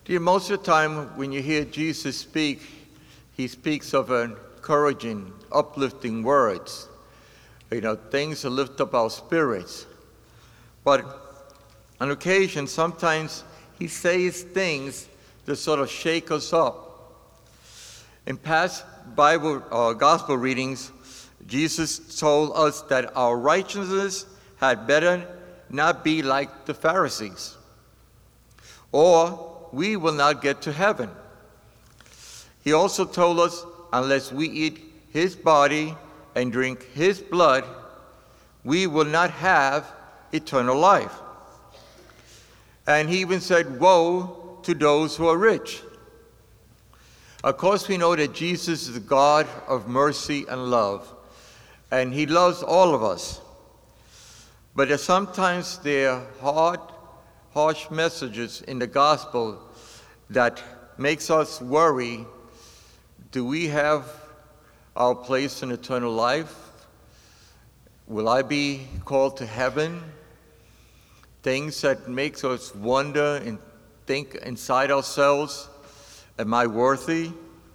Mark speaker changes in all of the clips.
Speaker 1: Most of the time when you hear Jesus speak, he speaks of encouraging, uplifting words, things to lift up our spirits. But on occasion, sometimes he says things that sort of shake us up. In past gospel readings, Jesus told us that our righteousness had better not be like the Pharisees, or we will not get to heaven. He also told us, unless we eat his body and drink his blood, we will not have eternal life. And he even said, woe to those who are rich. Of course, we know that Jesus is the God of mercy and love, and he loves all of us. But sometimes there are hard, harsh messages in the gospel that makes us worry. Do we have our place in eternal life? Will I be called to heaven? Things that makes us wonder and think inside ourselves, am I worthy?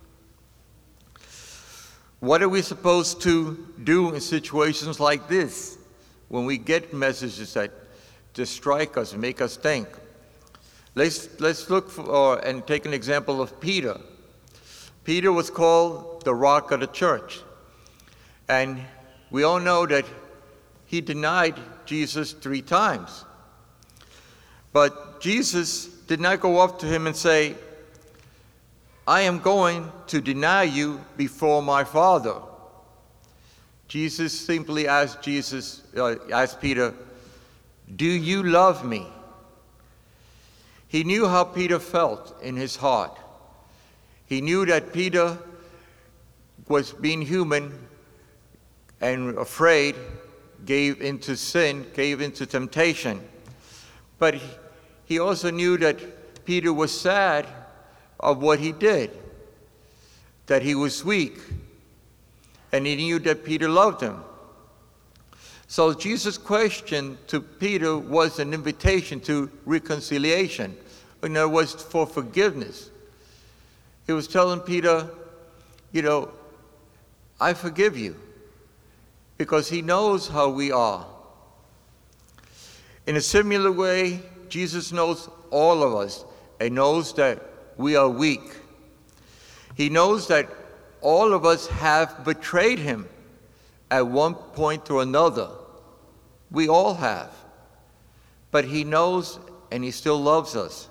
Speaker 1: What are we supposed to do in situations like this when we get messages that just strike us and make us think? Let's look for and take an example of Peter. Peter was called the rock of the church. And we all know that he denied Jesus 3 times. But Jesus did not go up to him and say, I am going to deny you before my Father. Jesus simply asked Peter, do you love me? He knew how Peter felt in his heart. He knew that Peter was being human and afraid, gave into sin, gave into temptation. But he also knew that Peter was sad of what he did, that he was weak, and he knew that Peter loved him. So Jesus' question to Peter was an invitation to reconciliation. In other words, for forgiveness. He was telling Peter, I forgive you, because he knows how we are. In a similar way, Jesus knows all of us and knows that we are weak. He knows that all of us have betrayed him at one point or another. We all have. But he knows and he still loves us.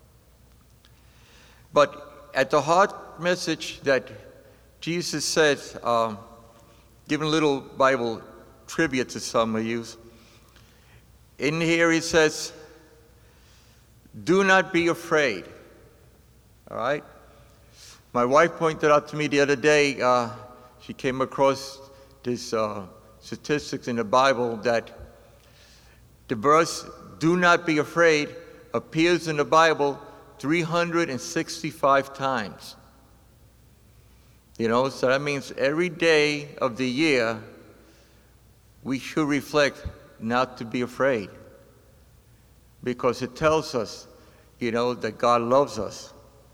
Speaker 1: But at the heart message that Jesus said, giving a little Bible trivia to some of you, in here he says, do not be afraid. All right? My wife pointed out to me the other day, she came across this statistics in the Bible that the verse, do not be afraid, appears in the Bible 365 times. So that means every day of the year, we should reflect not to be afraid. Because it tells us, that God loves us.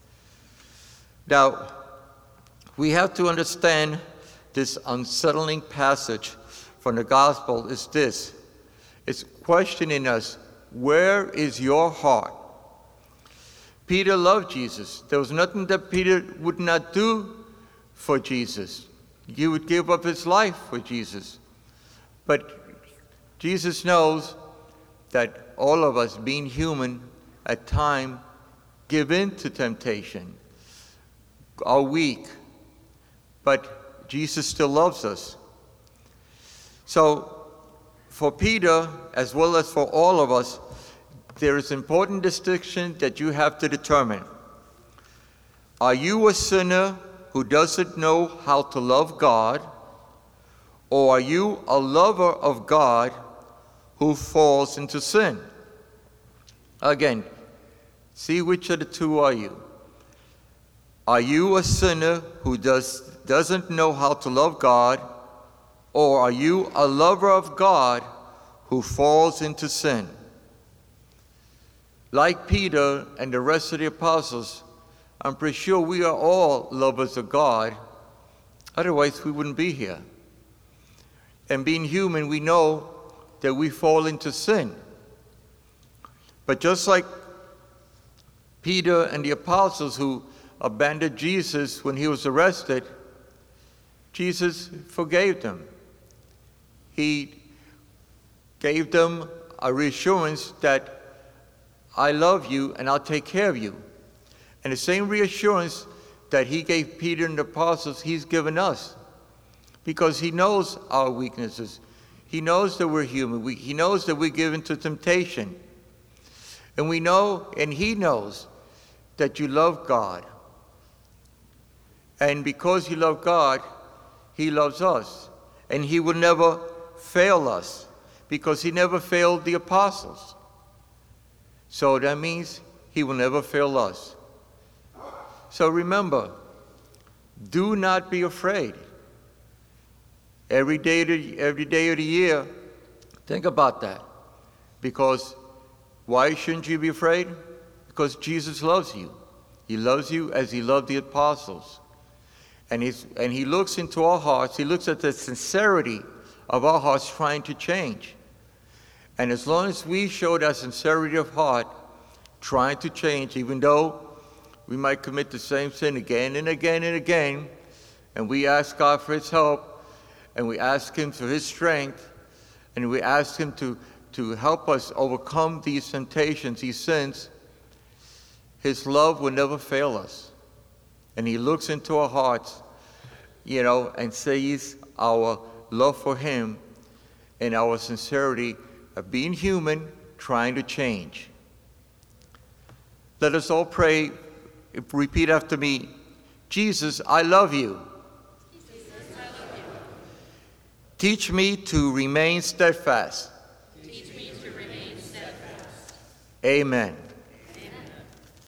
Speaker 1: Now, we have to understand this unsettling passage from the gospel is this. It's questioning us, where is your heart? Peter loved Jesus. There was nothing that Peter would not do for Jesus. He would give up his life for Jesus. But Jesus knows that all of us, being human, at times give in to temptation, are weak, but Jesus still loves us. So for Peter, as well as for all of us, there is an important distinction that you have to determine. Are you a sinner who doesn't know how to love God, or are you a lover of God who falls into sin? Again, see which of the two are you. Are you a sinner who doesn't know how to love God, or are you a lover of God who falls into sin? like Peter and the rest of the apostles, I'm pretty sure we are all lovers of God. Otherwise, we wouldn't be here. And being human, we know that we fall into sin. But just like Peter and the apostles who abandoned Jesus when he was arrested, Jesus forgave them. He gave them a reassurance that I love you and I'll take care of you. And the same reassurance that he gave Peter and the apostles, he's given us. Because he knows our weaknesses. He knows that we're human. He knows that we're given to temptation. And we know, and he knows, that you love God. And because you love God, he loves us. And he will never fail us, because he never failed the apostles. So that means he will never fail us. So remember, do not be afraid. Every day of the year, think about that. Because why shouldn't you be afraid? Because Jesus loves you. He loves you as he loved the apostles. And he looks into our hearts. He looks at the sincerity of our hearts trying to change. And as long as we show that sincerity of heart, trying to change, even though we might commit the same sin again and again and again, and we ask God for his help, and we ask him for his strength, and we ask him to help us overcome these temptations, these sins, his love will never fail us. And he looks into our hearts, and sees our love for him and our sincerity of being human, trying to change. Let us all pray. Repeat after me. Jesus, I love you.
Speaker 2: Jesus, I love you.
Speaker 1: Teach me to remain steadfast.
Speaker 2: Teach me to remain steadfast.
Speaker 1: Amen.